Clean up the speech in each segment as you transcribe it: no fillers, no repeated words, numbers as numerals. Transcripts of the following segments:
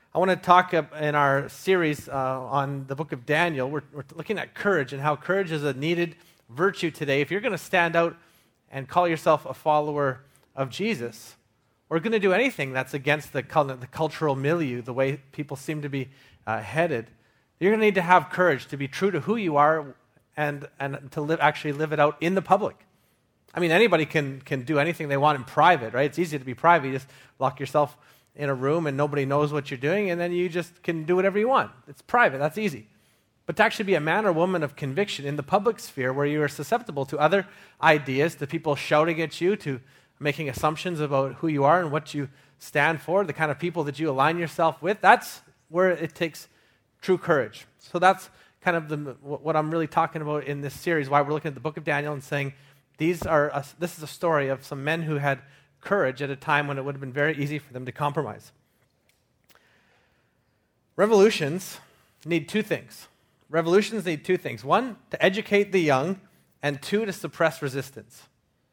I want to talk in our series on the book of Daniel. We're looking at courage and how courage is a needed virtue today. If you're going to stand out and call yourself a follower of Jesus, or going to do anything that's against the cultural milieu, the way people seem to be headed, you're going to need to have courage to be true to who you are and to actually live it out in the public. I mean, anybody can do anything they want in private, right? It's easy to be private. You just lock yourself in a room and nobody knows what you're doing, and then you just can do whatever you want. It's private. That's easy. But to actually be a man or woman of conviction in the public sphere where you are susceptible to other ideas, to people shouting at you, to making assumptions about who you are and what you stand for, the kind of people that you align yourself with, that's where it takes true courage. So that's kind of what I'm really talking about in this series, why we're looking at the book of Daniel and saying this is a story of some men who had courage at a time when it would have been very easy for them to compromise. Revolutions need two things. One, to educate the young, and two, to suppress resistance.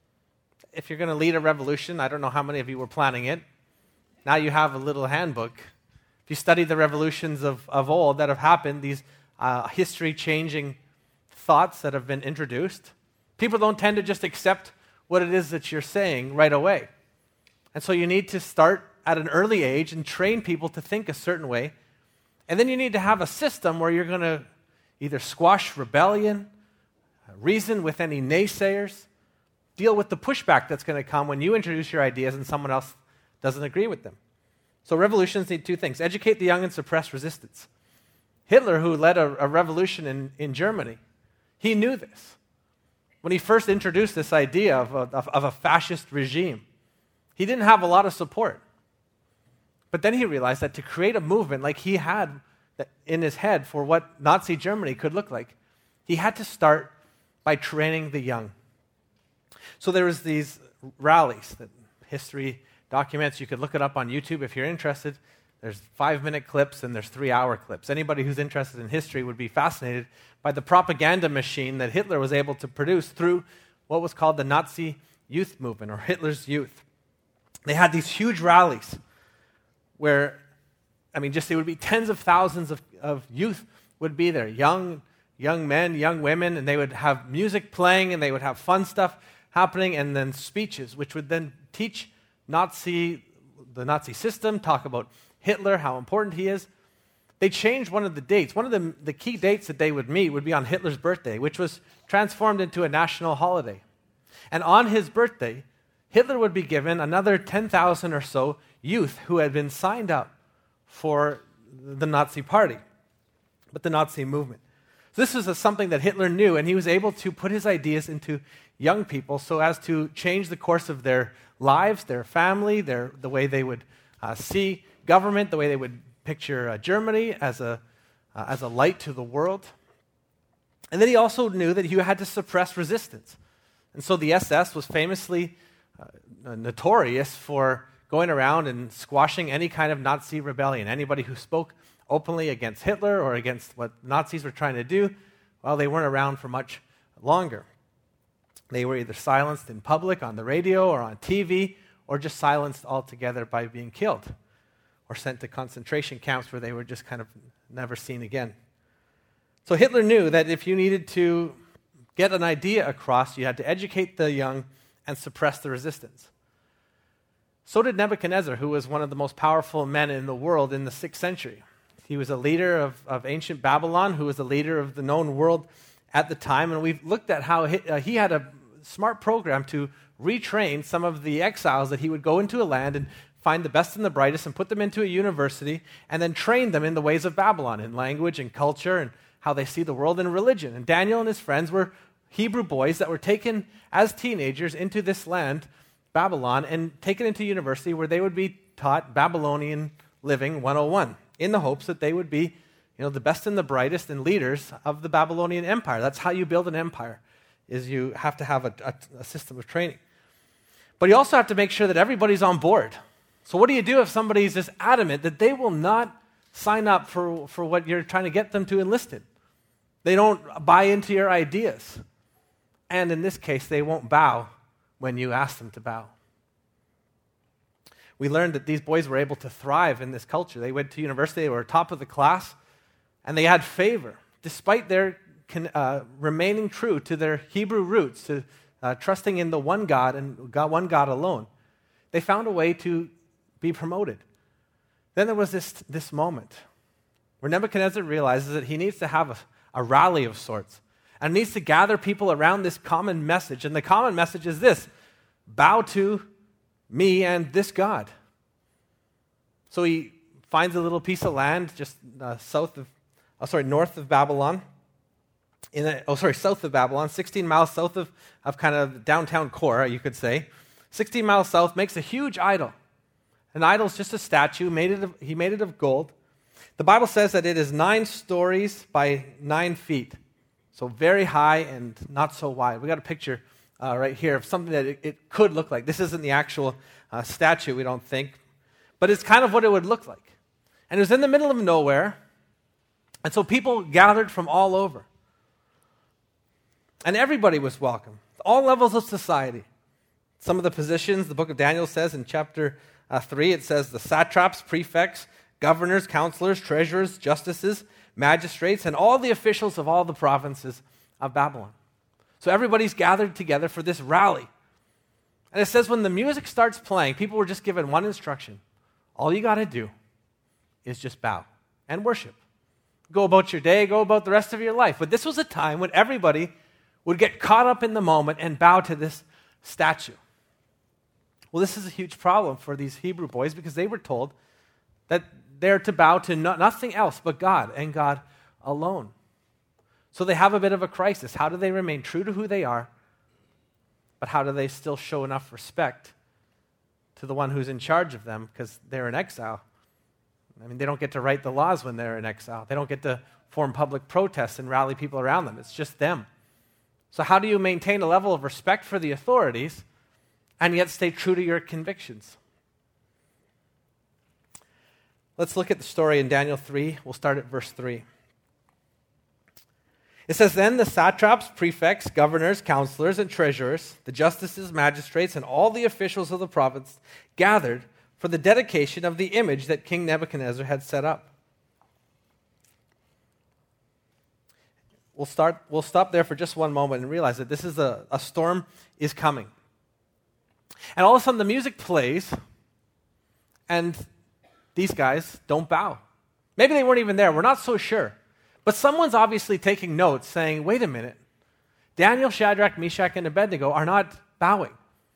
If you're going to lead a revolution, I don't know how many of you were planning it. Now you have a little handbook. If you study the revolutions of old that have happened, these history-changing thoughts that have been introduced, people don't tend to just accept what it is that you're saying right away. And so you need to start at an early age and train people to think a certain way. And then you need to have a system where you're going to either squash rebellion, reason with any naysayers, deal with the pushback that's going to come when you introduce your ideas and someone else doesn't agree with them. So revolutions need two things: educate the young and suppress resistance. Hitler, who led a revolution in Germany, he knew this. When he first introduced this idea of a fascist regime, he didn't have a lot of support. But then he realized that to create a movement like he had in his head for what Nazi Germany could look like, he had to start by training the young. So there was these rallies that history documents. You could look it up on YouTube if you're interested. There's 5-minute clips and there's 3-hour clips. Anybody who's interested in history would be fascinated by the propaganda machine that Hitler was able to produce through what was called the Nazi youth movement, or Hitler's youth. They had these huge rallies where, it would be tens of thousands of youth would be there, young men, young women, and they would have music playing and they would have fun stuff happening, and then speeches, which would then teach the Nazi system, talk about Hitler, how important he is. They changed one of the dates. One of the key dates that they would meet would be on Hitler's birthday, which was transformed into a national holiday. And on his birthday, Hitler would be given another 10,000 or so youth who had been signed up for the Nazi party, but the Nazi movement. So this was something that Hitler knew, and he was able to put his ideas into young people so as to change the course of their lives, their family, the way they would see government, the way they would picture Germany as a light to the world. And then he also knew that you had to suppress resistance. And so the SS was famously notorious for going around and squashing any kind of Nazi rebellion. Anybody who spoke openly against Hitler or against what Nazis were trying to do, well, they weren't around for much longer. They were either silenced in public, on the radio, or on TV, or just silenced altogether by being killed, or sent to concentration camps where they were just kind of never seen again. So Hitler knew that if you needed to get an idea across, you had to educate the young and suppress the resistance. So did Nebuchadnezzar, who was one of the most powerful men in the world in the 6th century. He was a leader of ancient Babylon, who was a leader of the known world at the time, and we've looked at how he had a smart program to retrain some of the exiles that he would go into a land and find the best and the brightest and put them into a university and then train them in the ways of Babylon, in language and culture and how they see the world and religion. And Daniel and his friends were Hebrew boys that were taken as teenagers into this land, Babylon, and taken into university where they would be taught Babylonian living 101 in the hopes that they would be the best and the brightest and leaders of the Babylonian Empire. That's how you build an empire, is you have to have a system of training. But you also have to make sure that everybody's on board. So what do you do if somebody's just adamant that they will not sign up for what you're trying to get them to enlist in? They don't buy into your ideas. And in this case, they won't bow when you ask them to bow. we learned that these boys were able to thrive in this culture. They went to university, they were top of the class, and they had favor, despite their remaining true to their Hebrew roots, to trusting in the one God and one God alone. They found a way to be promoted. Then there was this moment where Nebuchadnezzar realizes that he needs to have a rally of sorts and needs to gather people around this common message. And the common message is this: bow to me and this God. So he finds a little piece of land just north of Babylon. South of Babylon, 16 miles south of kind of downtown Korah, you could say. 16 miles south, makes a huge idol. An idol is just a statue. He made it of gold. The Bible says that it is 9 stories by 9 feet. So very high and not so wide. We got a picture right here of something that it could look like. This isn't the actual statue, we don't think. But it's kind of what it would look like. And it was in the middle of nowhere. And so people gathered from all over. And everybody was welcome. All levels of society. Some of the positions, the book of Daniel says in chapter 3, it says the satraps, prefects, governors, counselors, treasurers, justices, magistrates, and all the officials of all the provinces of Babylon. So everybody's gathered together for this rally. And it says when the music starts playing, people were just given one instruction. All you got to do is just bow and worship. Go about your day, go about the rest of your life. But this was a time when everybody would get caught up in the moment and bow to this statue. Well, this is a huge problem for these Hebrew boys because they were told that they're to bow to nothing else but God and God alone. So they have a bit of a crisis. How do they remain true to who they are, but how do they still show enough respect to the one who's in charge of them because they're in exile? I mean, they don't get to write the laws when they're in exile. They don't get to form public protests and rally people around them. It's just them. So how do you maintain a level of respect for the authorities and yet stay true to your convictions? Let's look at the story in Daniel 3. We'll start at verse 3. It says, Then the satraps, prefects, governors, counselors, and treasurers, the justices, magistrates, and all the officials of the province gathered for the dedication of the image that King Nebuchadnezzar had set up. We'll stop there for just one moment and realize that this is a storm is coming. And all of a sudden the music plays, and these guys don't bow. Maybe they weren't even there. We're not so sure. But someone's obviously taking notes saying, wait a minute. Daniel, Shadrach, Meshach, and Abednego are not bowing.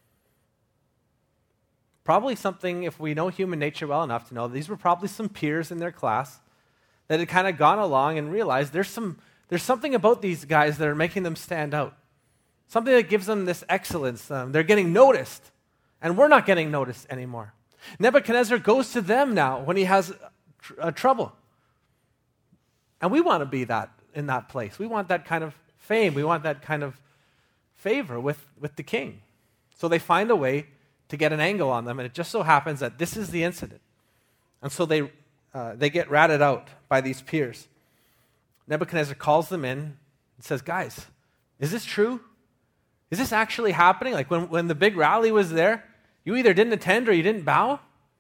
Probably something, if we know human nature well enough to know, these were probably some peers in their class that had kind of gone along and realized there's something about these guys that are making them stand out. Something that gives them this excellence. They're getting noticed, and we're not getting noticed anymore. Nebuchadnezzar goes to them now when he has trouble. And we want to be in that place. We want that kind of fame. We want that kind of favor with the king. So they find a way to get an angle on them, and it just so happens that this is the incident. And so they get ratted out by these peers. Nebuchadnezzar calls them in and says, guys, is this true? Is this actually happening? Like when the big rally was there, you either didn't attend or you didn't bow?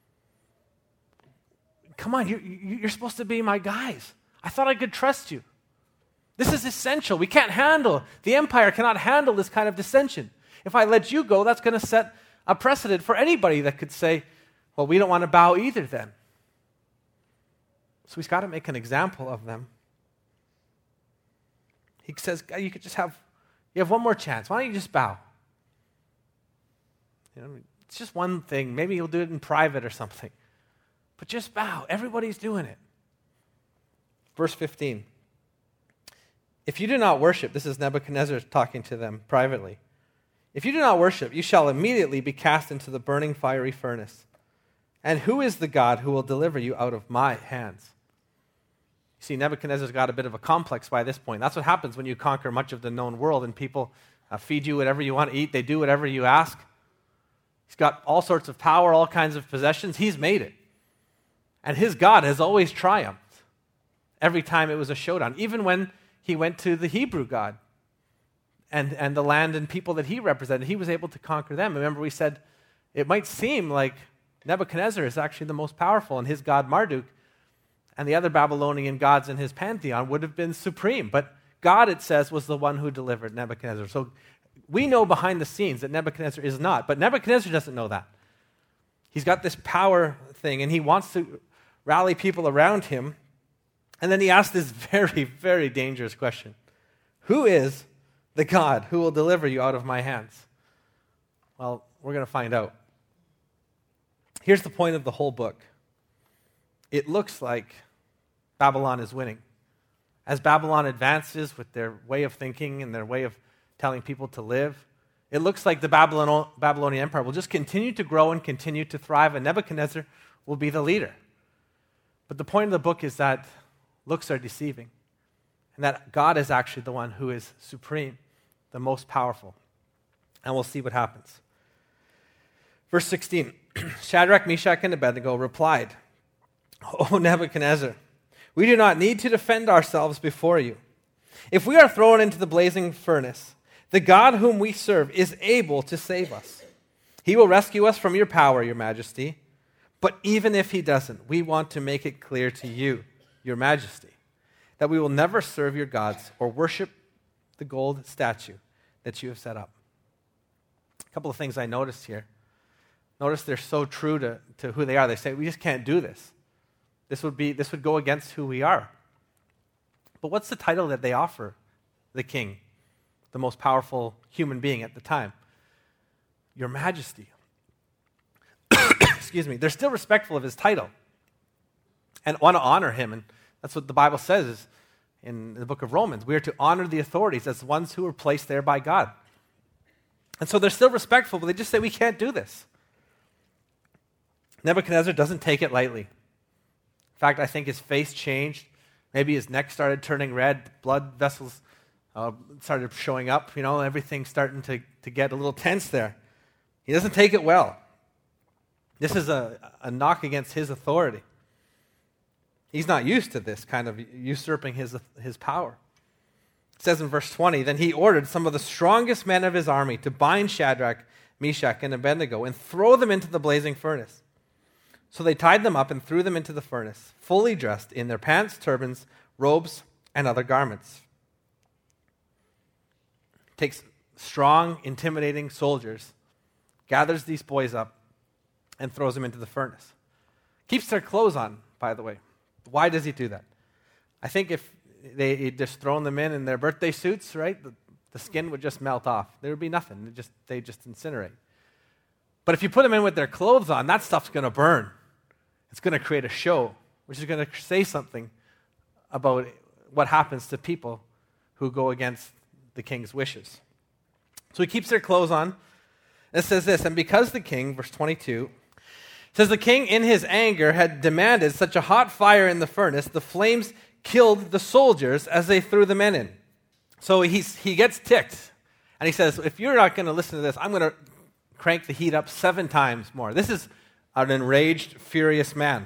Come on, you're supposed to be my guys. I thought I could trust you. This is essential. The empire cannot handle this kind of dissension. If I let you go, that's going to set a precedent for anybody that could say, well, we don't want to bow either then. So he's got to make an example of them. He says, you have one more chance. Why don't you just bow? It's just one thing. Maybe you'll do it in private or something. But just bow. Everybody's doing it. Verse 15. If you do not worship, this is Nebuchadnezzar talking to them privately. If you do not worship, you shall immediately be cast into the burning fiery furnace. And who is the God who will deliver you out of my hands? You see, Nebuchadnezzar's got a bit of a complex by this point. That's what happens when you conquer much of the known world and people feed you whatever you want to eat. They do whatever you ask. He's got all sorts of power, all kinds of possessions. He's made it. And his God has always triumphed every time it was a showdown, even when he went to the Hebrew God and the land and people that he represented. He was able to conquer them. Remember, we said it might seem like Nebuchadnezzar is actually the most powerful, and his god Marduk and the other Babylonian gods in his pantheon would have been supreme. But God, it says, was the one who delivered Nebuchadnezzar. So we know behind the scenes that Nebuchadnezzar is not, but Nebuchadnezzar doesn't know that. He's got this power thing, and he wants to rally people around him. And then he asks this very, very dangerous question. Who is the God who will deliver you out of my hands? Well, we're going to find out. Here's the point of the whole book. It looks like Babylon is winning. As Babylon advances with their way of thinking and their way of telling people to live, it looks like the Babylonian Empire will just continue to grow and continue to thrive, and Nebuchadnezzar will be the leader. But the point of the book is that looks are deceiving, and that God is actually the one who is supreme, the most powerful. And we'll see what happens. Verse 16, Shadrach, Meshach, and Abednego replied, O Nebuchadnezzar, we do not need to defend ourselves before you. If we are thrown into the blazing furnace, the God whom we serve is able to save us. He will rescue us from your power, your majesty. But even if he doesn't, we want to make it clear to you, your majesty, that we will never serve your gods or worship the gold statue that you have set up. A couple of things I noticed here. Notice they're so true to who they are. They say, we just can't do this. This would go against who we are. But what's the title that they offer the king, the most powerful human being at the time? Your Majesty. Excuse me. They're still respectful of his title and want to honor him. And that's what the Bible says in the book of Romans. We are to honor the authorities as ones who are placed there by God. And so they're still respectful, but they just say, we can't do this. Nebuchadnezzar doesn't take it lightly. In fact, I think his face changed. Maybe his neck started turning red. Blood vessels started showing up. Everything's starting to get a little tense there. He doesn't take it well. This is a knock against his authority. He's not used to this kind of usurping his power. It says in verse 20, then he ordered some of the strongest men of his army to bind Shadrach, Meshach, and Abednego and throw them into the blazing furnace. So they tied them up and threw them into the furnace, fully dressed in their pants, turbans, robes, and other garments. Takes strong, intimidating soldiers, gathers these boys up, and throws them into the furnace. Keeps their clothes on, by the way. Why does he do that? I think if they had just thrown them in their birthday suits, right, the skin would just melt off. There would be nothing. They just incinerate. But if you put them in with their clothes on, that stuff's going to burn. It's going to create a show, which is going to say something about what happens to people who go against the king's wishes. So he keeps their clothes on. It says this, and because the king, verse 22, says the king in his anger had demanded such a hot fire in the furnace, the flames killed the soldiers as they threw the men in. So he gets ticked, and he says, if you're not going to listen to this, I'm going to crank the heat up 7 times more. This is an enraged, furious man.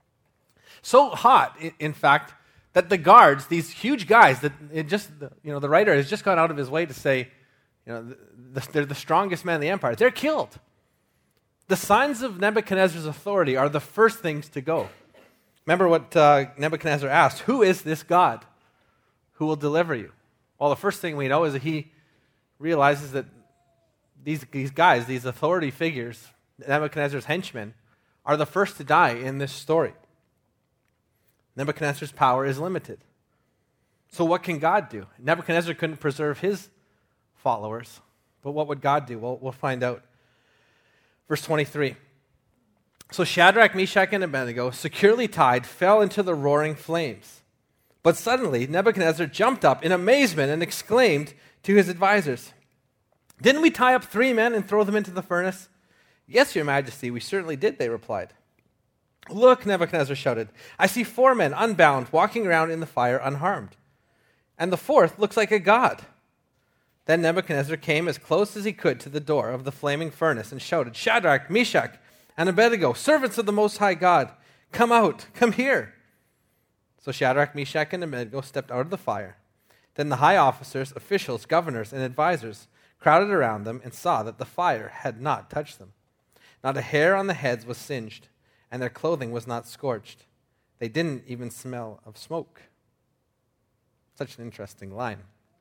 So hot, in fact, that the guards, these huge guys, the writer has just gone out of his way to say, they're the strongest men in the empire. They're killed. The signs of Nebuchadnezzar's authority are the first things to go. Remember what Nebuchadnezzar asked, who is this God who will deliver you? Well, the first thing we know is that he realizes that these guys, these authority figures, Nebuchadnezzar's henchmen, are the first to die in this story. Nebuchadnezzar's power is limited. So what can God do? Nebuchadnezzar couldn't preserve his followers, but what would God do? Well, we'll find out. Verse 23. So Shadrach, Meshach, and Abednego, securely tied, fell into the roaring flames. But suddenly Nebuchadnezzar jumped up in amazement and exclaimed to his advisors, didn't we tie up 3 men and throw them into the furnace? Yes, your majesty, we certainly did, they replied. Look, Nebuchadnezzar shouted, I see 4 men unbound walking around in the fire unharmed. And the 4th looks like a god. Then Nebuchadnezzar came as close as he could to the door of the flaming furnace and shouted, Shadrach, Meshach, and Abednego, servants of the Most High God, come out, come here. So Shadrach, Meshach, and Abednego stepped out of the fire. Then the high officers, officials, governors, and advisors crowded around them and saw that the fire had not touched them. Not a hair on the heads was singed, and their clothing was not scorched. They didn't even smell of smoke. Such an interesting line.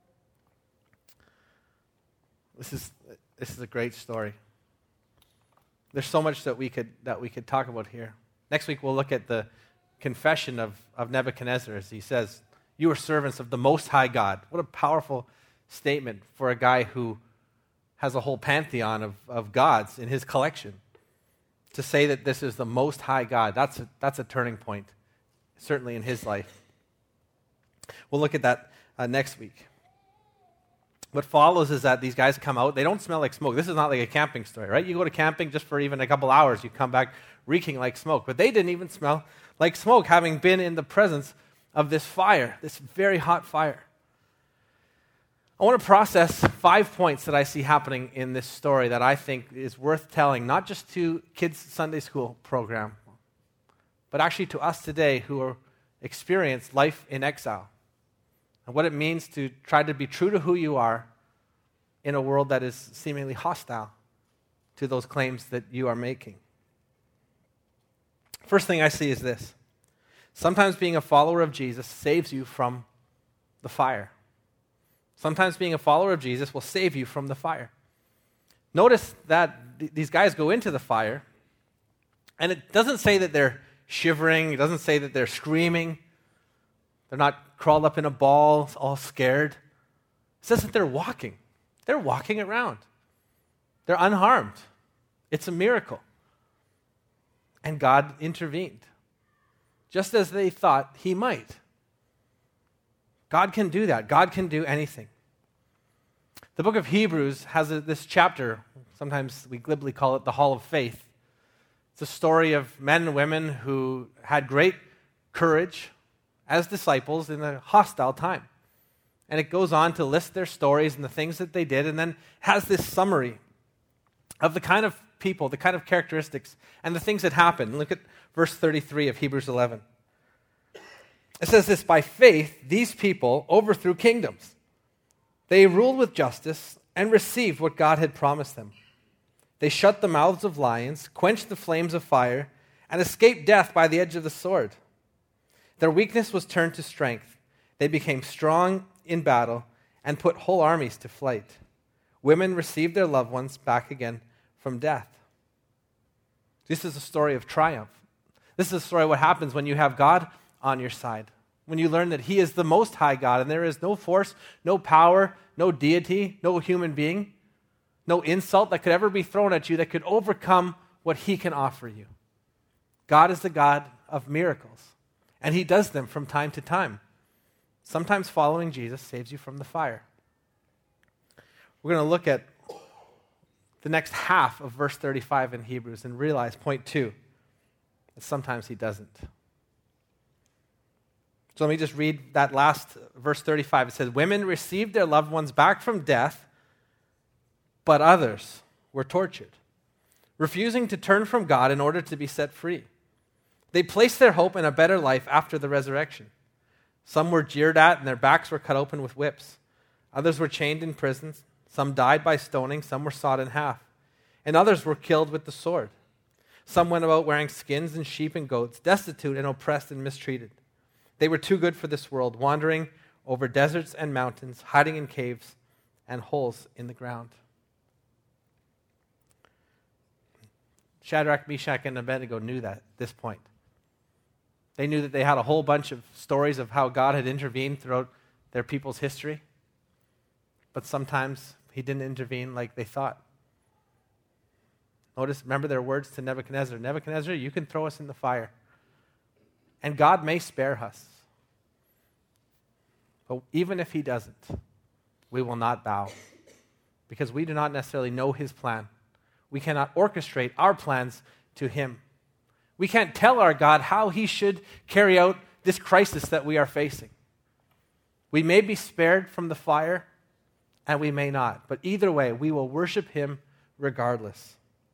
This is a great story. There's so much that we could talk about here. Next week we'll look at the confession of Nebuchadnezzar as he says, "You are servants of the Most High God." What a powerful statement for a guy who has a whole pantheon of gods in his collection. To say that this is the Most High God, that's a turning point, certainly in his life. We'll look at that next week. What follows is that these guys come out. They don't smell like smoke. This is not like a camping story, right? You go to camping just for even a couple hours. You come back reeking like smoke. But they didn't even smell like smoke, having been in the presence of this fire, this very hot fire. I want to process 5 points that I see happening in this story that I think is worth telling, not just to kids' Sunday school program, but actually to us today who experience life in exile. And what it means to try to be true to who you are in a world that is seemingly hostile to those claims that you are making. First thing I see is this. Sometimes being a follower of Jesus saves you from the fire. Sometimes being a follower of Jesus will save you from the fire. Notice that these guys go into the fire, and it doesn't say that they're shivering. It doesn't say that they're screaming. They're not crawled up in a ball, all scared. It says that they're walking. They're walking around. They're unharmed. It's a miracle. And God intervened, just as they thought he might. God can do that. God can do anything. The book of Hebrews has this chapter, sometimes we glibly call it the Hall of Faith. It's a story of men and women who had great courage as disciples in a hostile time. And it goes on to list their stories and the things that they did, and then has this summary of the kind of people, the kind of characteristics, and the things that happened. Look at verse 33 of Hebrews 11. It says this, "By faith, these people overthrew kingdoms. They ruled with justice and received what God had promised them. They shut the mouths of lions, quenched the flames of fire, and escaped death by the edge of the sword. Their weakness was turned to strength. They became strong in battle and put whole armies to flight. Women received their loved ones back again from death." This is a story of triumph. This is a story of what happens when you have God on your side. When you learn that he is the Most High God and there is no force, no power, no deity, no human being, no insult that could ever be thrown at you that could overcome what he can offer you. God is the God of miracles, and he does them from time to time. Sometimes following Jesus saves you from the fire. We're going to look at the next half of verse 35 in Hebrews and realize, point 2, that sometimes he doesn't. So let me just read that last verse 35. It says, "Women received their loved ones back from death, but others were tortured, refusing to turn from God in order to be set free. They placed their hope in a better life after the resurrection. Some were jeered at and their backs were cut open with whips. Others were chained in prisons. Some died by stoning. Some were sawed in half. And others were killed with the sword. Some went about wearing skins and sheep and goats, destitute and oppressed and mistreated. They were too good for this world, wandering over deserts and mountains, hiding in caves and holes in the ground." Shadrach, Meshach, and Abednego knew that at this point. They knew that they had a whole bunch of stories of how God had intervened throughout their people's history, but sometimes he didn't intervene like they thought. Remember their words to Nebuchadnezzar. "Nebuchadnezzar, you can throw us in the fire, and God may spare us. But even if he doesn't, we will not bow, because we do not necessarily know his plan. We cannot orchestrate our plans to him. We can't tell our God how he should carry out this crisis that we are facing. We may be spared from the fire, and we may not. But either way, we will worship him regardless."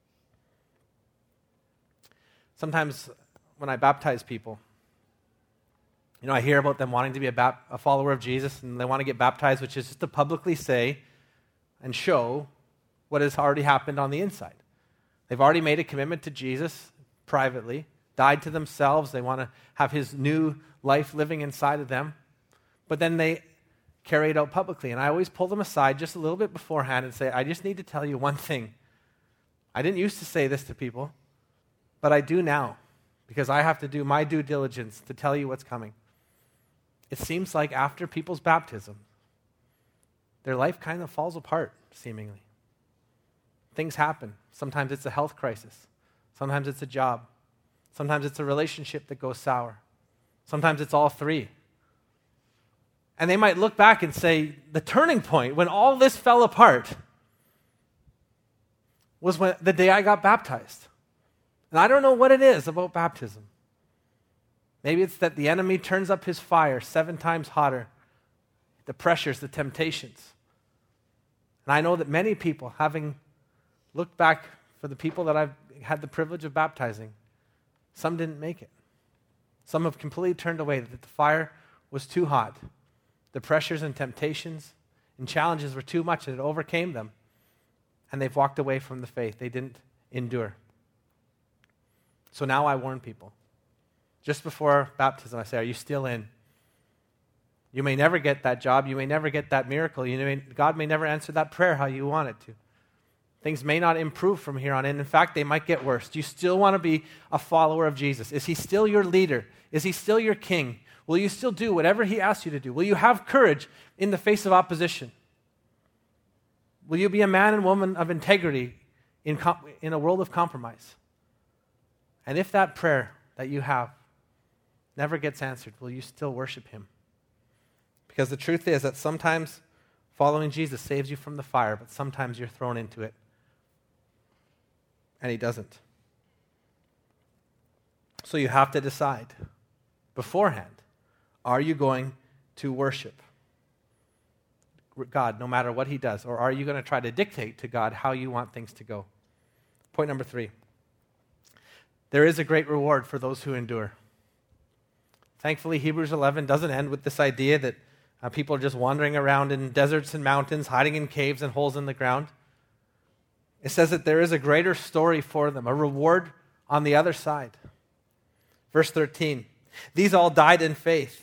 Sometimes when I baptize people, I hear about them wanting to be a follower of Jesus, and they want to get baptized, which is just to publicly say and show what has already happened on the inside. They've already made a commitment to Jesus privately, died to themselves. They want to have his new life living inside of them. But then they carry it out publicly. And I always pull them aside just a little bit beforehand and say, I just need to tell you one thing. I didn't used to say this to people, but I do now, because I have to do my due diligence to tell you what's coming. It seems like after people's baptism, their life kind of falls apart, seemingly. Things happen. Sometimes it's a health crisis. Sometimes it's a job. Sometimes it's a relationship that goes sour. Sometimes it's all three. And they might look back and say, the turning point when all this fell apart was when the day I got baptized. And I don't know what it is about baptism. Maybe it's that the enemy turns up his fire 7 times hotter, the pressures, the temptations. And I know that many people, having looked back for the people that I've had the privilege of baptizing, some didn't make it. Some have completely turned away, that the fire was too hot. The pressures and temptations and challenges were too much, and it overcame them. And they've walked away from the faith. They didn't endure. So now I warn people. Just before baptism, I say, are you still in? You may never get that job. You may never get that miracle. God may never answer that prayer how you want it to. Things may not improve from here on in. In fact, they might get worse. Do you still want to be a follower of Jesus? Is he still your leader? Is he still your king? Will you still do whatever he asks you to do? Will you have courage in the face of opposition? Will you be a man and woman of integrity in a world of compromise? And if that prayer that you have never gets answered, will you still worship him? Because the truth is that sometimes following Jesus saves you from the fire, but sometimes you're thrown into it. And he doesn't. So you have to decide beforehand, are you going to worship God no matter what he does? Or are you going to try to dictate to God how you want things to go? Point number 3. There is a great reward for those who endure. Thankfully, Hebrews 11 doesn't end with this idea that people are just wandering around in deserts and mountains, hiding in caves and holes in the ground. It says that there is a greater story for them, a reward on the other side. Verse 13, these all died in faith.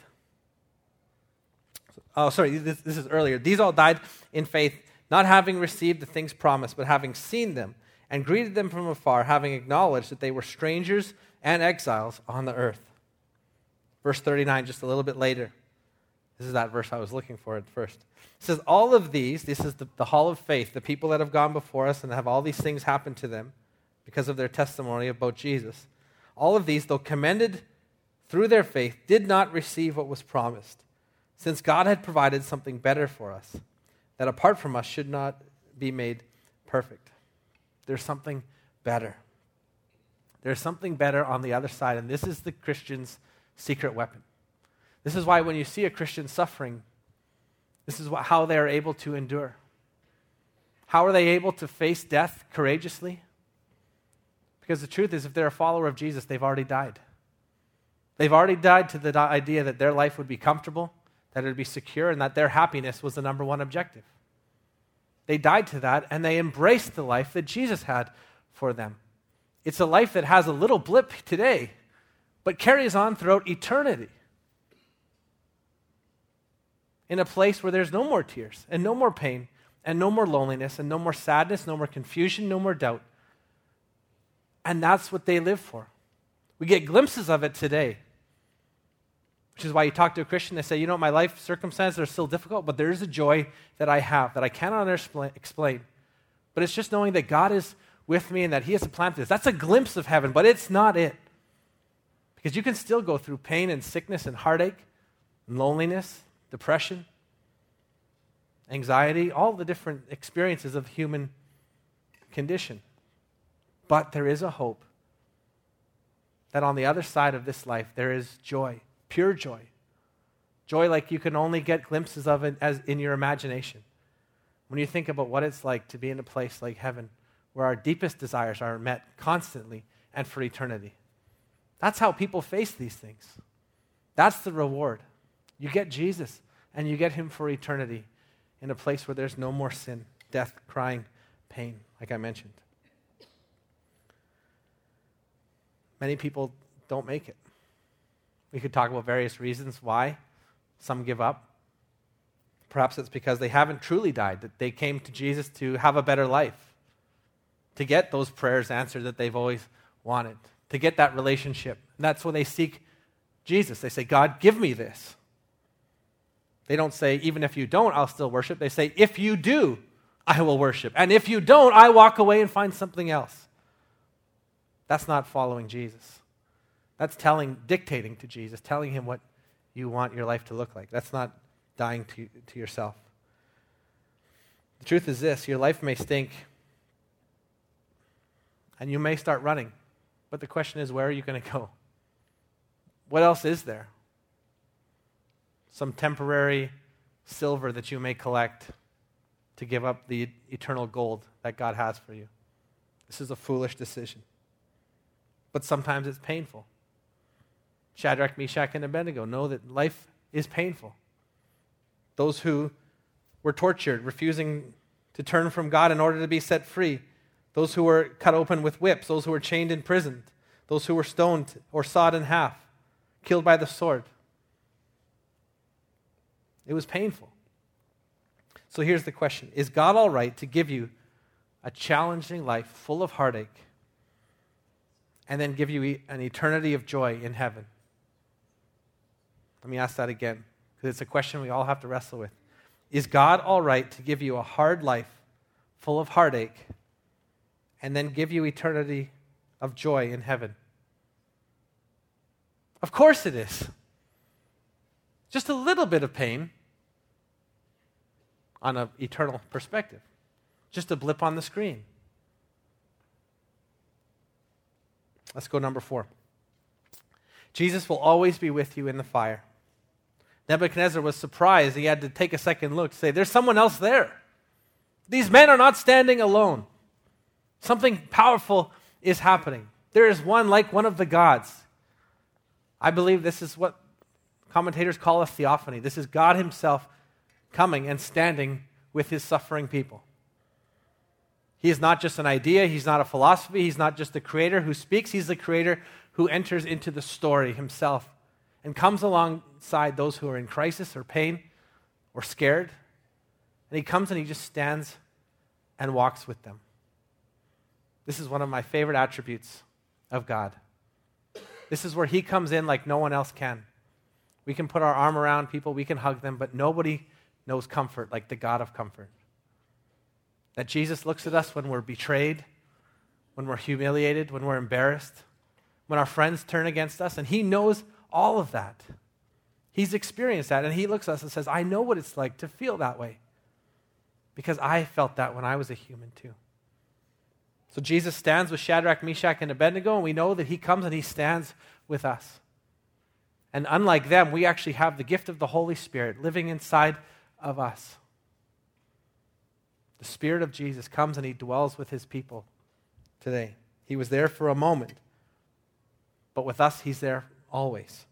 Oh, sorry, this is earlier. These all died in faith, not having received the things promised, but having seen them and greeted them from afar, having acknowledged that they were strangers and exiles on the earth. Verse 39, just a little bit later. This is that verse I was looking for at first. It says, all of these, this is the hall of faith, the people that have gone before us and have all these things happen to them because of their testimony about Jesus. All of these, though commended through their faith, did not receive what was promised, since God had provided something better for us, that apart from us should not be made perfect. There's something better. There's something better on the other side, and this is the Christian's secret weapon. This is why when you see a Christian suffering, this is how they are able to endure. How are they able to face death courageously? Because the truth is, if they're a follower of Jesus, they've already died. They've already died to the idea that their life would be comfortable, that it would be secure, and that their happiness was the number one objective. They died to that, and they embraced the life that Jesus had for them. It's a life that has a little blip today, but carries on throughout eternity. In a place where there's no more tears, and no more pain, and no more loneliness, and no more sadness, no more confusion, no more doubt. And that's what they live for. We get glimpses of it today. Which is why you talk to a Christian, they say, my life circumstances are still difficult, but there is a joy that I have that I cannot explain. But it's just knowing that God is with me and that he has a plan for this. That's a glimpse of heaven, but it's not it. Because you can still go through pain and sickness and heartache and loneliness, depression, anxiety, all the different experiences of the human condition. But there is a hope that on the other side of this life, there is joy. Pure joy. Joy like you can only get glimpses of it as in your imagination. When you think about what it's like to be in a place like heaven, where our deepest desires are met constantly and for eternity. That's how people face these things. That's the reward. You get Jesus, and you get him for eternity in a place where there's no more sin, death, crying, pain, like I mentioned. many people don't make it. We could talk about various reasons why some give up. Perhaps it's because they haven't truly died, that they came to Jesus to have a better life, to get those prayers answered that they've always wanted, to get that relationship. And that's when they seek Jesus. They say, God, give me this. They don't say, even if you don't, I'll still worship. They say, if you do, I will worship. And if you don't, I walk away and find something else. That's not following Jesus. That's dictating to Jesus, telling him what you want your life to look like. That's not dying to yourself. The truth is this, your life may stink and you may start running, but the question is, where are you going to go? What else is there? Some temporary silver that you may collect to give up the eternal gold that God has for you. This is a foolish decision. But sometimes it's painful. Shadrach, Meshach, and Abednego know that life is painful. Those who were tortured, refusing to turn from God in order to be set free. Those who were cut open with whips. Those who were chained in prison. Those who were stoned or sawed in half. Killed by the sword. It was painful. So here's the question. Is God all right to give you a challenging life full of heartache and then give you an eternity of joy in heaven? Let me ask that again, because it's a question we all have to wrestle with. Is God all right to give you a hard life full of heartache and then give you eternity of joy in heaven? Of course it is. Just a little bit of pain on an eternal perspective. Just a blip on the screen. Let's go number 4. Jesus will always be with you in the fire. Nebuchadnezzar was surprised. He had to take a second look to say, there's someone else there. These men are not standing alone. Something powerful is happening. There is one like one of the gods. I believe this is what commentators call a theophany. This is God himself coming and standing with his suffering people. He is not just an idea. He's not a philosophy. He's not just the creator who speaks. He's the creator who enters into the story himself and comes alongside those who are in crisis or pain or scared. And he comes and he just stands and walks with them. This is one of my favorite attributes of God. This is where he comes in like no one else can. We can put our arm around people, we can hug them, but nobody knows comfort like the God of comfort. That Jesus looks at us when we're betrayed, when we're humiliated, when we're embarrassed, when our friends turn against us, and he knows all of that. He's experienced that, and he looks at us and says, I know what it's like to feel that way because I felt that when I was a human too. So Jesus stands with Shadrach, Meshach, and Abednego, and we know that he comes and he stands with us. And unlike them, we actually have the gift of the Holy Spirit living inside of us. The Spirit of Jesus comes and he dwells with his people today. He was there for a moment, but with us, he's there always.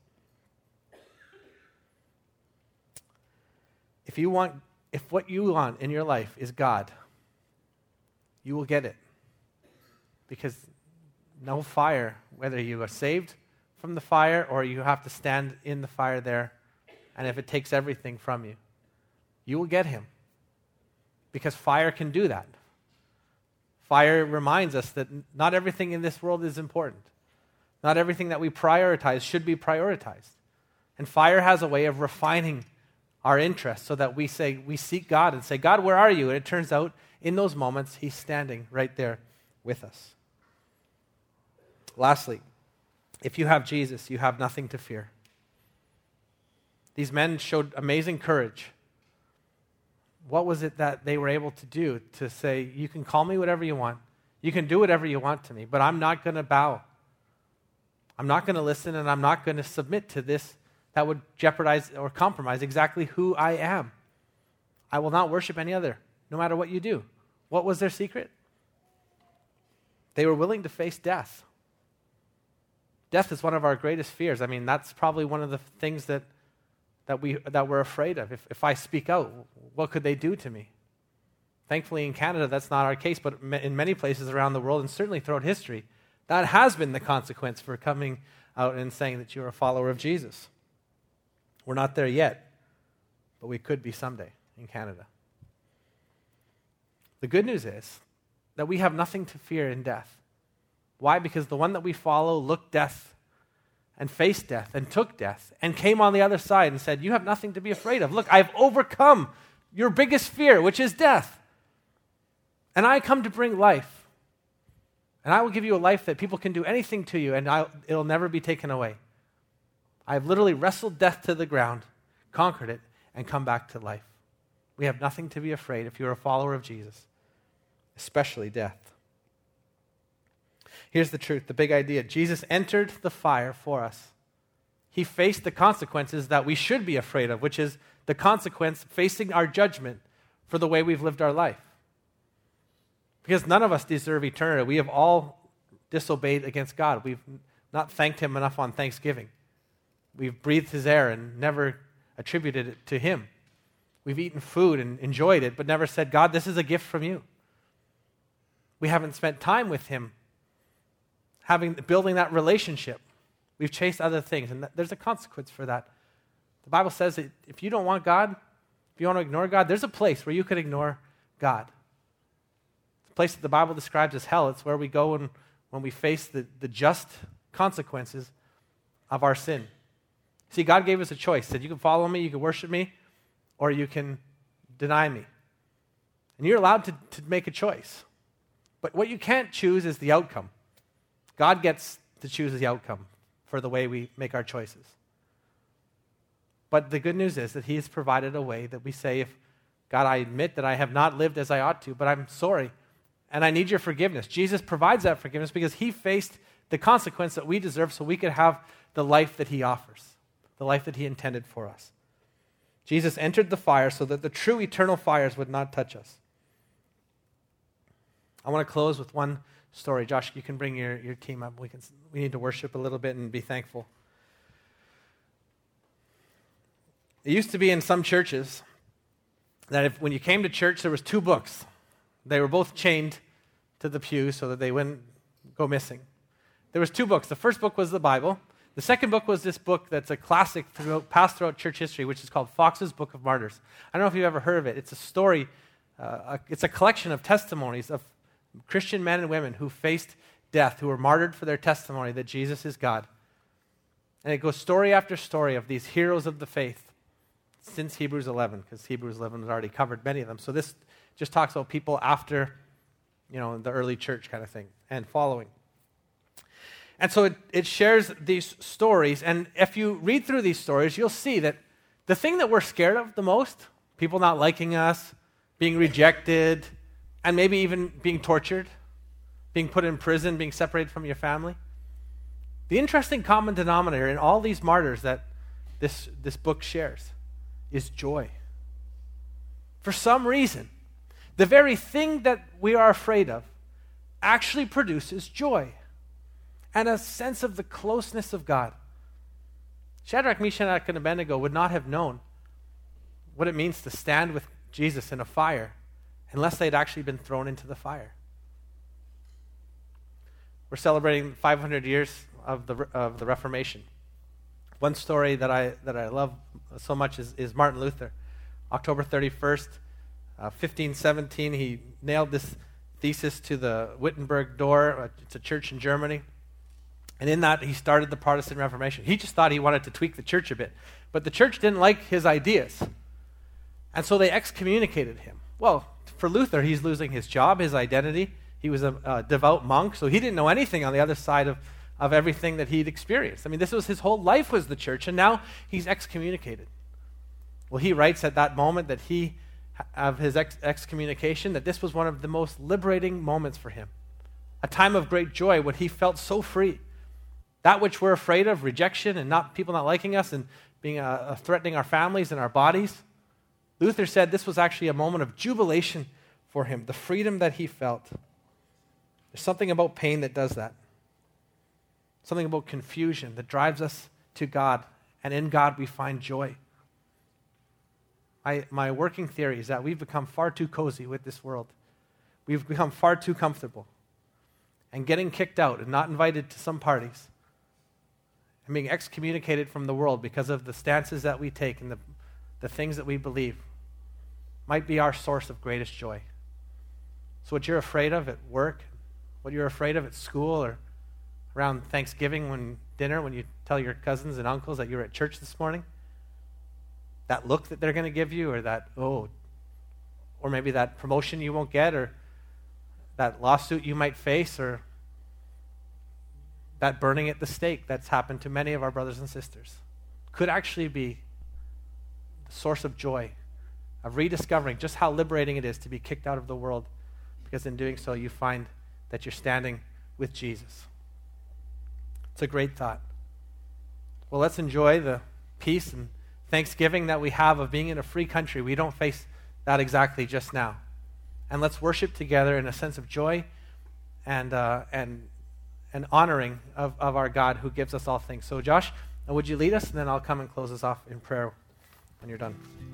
If what you want in your life is God, you will get it. Because no fire, whether you are saved from the fire or you have to stand in the fire there, and if it takes everything from you, you will get him. Because fire can do that. Fire reminds us that not everything in this world is important. Not everything that we prioritize should be prioritized. And fire has a way of refining our interests so that we seek God and say, God, where are you? And it turns out in those moments, he's standing right there with us. Lastly, if you have Jesus, you have nothing to fear. These men showed amazing courage. What was it that they were able to do to say, you can call me whatever you want. You can do whatever you want to me, but I'm not going to bow. I'm not going to listen, and I'm not going to submit to this that would jeopardize or compromise exactly who I am. I will not worship any other, no matter what you do. What was their secret? They were willing to face death. Death is one of our greatest fears. I mean, that's probably one of the things that we're afraid of. If I speak out, what could they do to me? Thankfully, in Canada, that's not our case, but in many places around the world, and certainly throughout history, That has been the consequence for coming out and saying that you're a follower of Jesus. We're not there yet, but we could be someday in Canada. The good news is that we have nothing to fear in death. Why? Because the one that we follow looked death and faced death and took death and came on the other side and said, you have nothing to be afraid of. Look, I've overcome your biggest fear, which is death. And I come to bring life. And I will give you a life that people can do anything to you and it'll never be taken away. I've literally wrestled death to the ground, conquered it, and come back to life. We have nothing to be afraid if you're a follower of Jesus, especially death. Here's the truth, the big idea. Jesus entered the fire for us. He faced the consequences that we should be afraid of, which is the consequence facing our judgment for the way we've lived our life. Because none of us deserve eternity. We have all disobeyed against God. We've not thanked Him enough on Thanksgiving. We've breathed His air and never attributed it to Him. We've eaten food and enjoyed it, but never said, God, this is a gift from you. We haven't spent time with Him, building that relationship. We've chased other things, and there's a consequence for that. The Bible says that if you don't want God, if you want to ignore God, there's a place where you could ignore God. It's a place that the Bible describes as hell. It's where we go when we face the just consequences of our sin. See, God gave us a choice. He said, you can follow me, you can worship me, or you can deny me. And you're allowed to make a choice. But what you can't choose is the outcome. God gets to choose the outcome for the way we make our choices. But the good news is that He has provided a way that we say, if God, I admit that I have not lived as I ought to, but I'm sorry, and I need your forgiveness. Jesus provides that forgiveness because He faced the consequence that we deserve so we could have the life that He offers, the life that He intended for us. Jesus entered the fire so that the true eternal fires would not touch us. I want to close with one story. Josh, you can bring your team up. We need to worship a little bit and be thankful. It used to be in some churches that when you came to church, there was 2 books. They were both chained to the pew so that they wouldn't go missing. There was 2 books. The first book was the Bible. The second book was this book that's a classic passed throughout church history, which is called Fox's Book of Martyrs. I don't know if you've ever heard of it. It's a story. It's a collection of testimonies of Christian men and women who faced death, who were martyred for their testimony that Jesus is God. And it goes story after story of these heroes of the faith since Hebrews 11, because Hebrews 11 has already covered many of them. So this just talks about people after, the early church kind of thing and following. And so it shares these stories, and if you read through these stories, you'll see that the thing that we're scared of the most, people not liking us, being rejected, and maybe even being tortured, being put in prison, being separated from your family. The interesting common denominator in all these martyrs that this book shares is joy. For some reason, the very thing that we are afraid of actually produces joy and a sense of the closeness of God. Shadrach, Meshach, and Abednego would not have known what it means to stand with Jesus in a fire unless they'd actually been thrown into the fire. We're celebrating 500 years of the Reformation. One story that I love so much is Martin Luther. October 31st, 1517, he nailed this thesis to the Wittenberg door. It's a church in Germany. And in that, he started the Protestant Reformation. He just thought he wanted to tweak the church a bit. But the church didn't like his ideas. And so they excommunicated him. Well, for Luther, he's losing his job, his identity. He was a devout monk, so he didn't know anything on the other side of everything that he'd experienced. I mean, this was his whole life was the church, and now he's excommunicated. Well, he writes at that moment that of his excommunication, that this was one of the most liberating moments for him. A time of great joy when he felt so free. That which we're afraid of, rejection and people not liking us and being threatening our families and our bodies, Luther said this was actually a moment of jubilation for him, the freedom that he felt. There's something about pain that does that. Something about confusion that drives us to God, and in God we find joy. My working theory is that we've become far too cozy with this world. We've become far too comfortable. and getting kicked out and not invited to some parties and being excommunicated from the world because of the stances that we take and the things that we believe might be our source of greatest joy. So what you're afraid of at work, what you're afraid of at school, or around Thanksgiving dinner when you tell your cousins and uncles that you were at church this morning, that look that they're going to give you, or or maybe that promotion you won't get, or that lawsuit you might face, or that burning at the stake that's happened to many of our brothers and sisters, could actually be the source of joy, of rediscovering just how liberating it is to be kicked out of the world, because in doing so you find that you're standing with Jesus. It's a great thought. Well, let's enjoy the peace and thanksgiving that we have of being in a free country. We don't face that exactly just now. And let's worship together in a sense of joy and honoring of our God who gives us all things. So Josh, would you lead us? And then I'll come and close us off in prayer when you're done.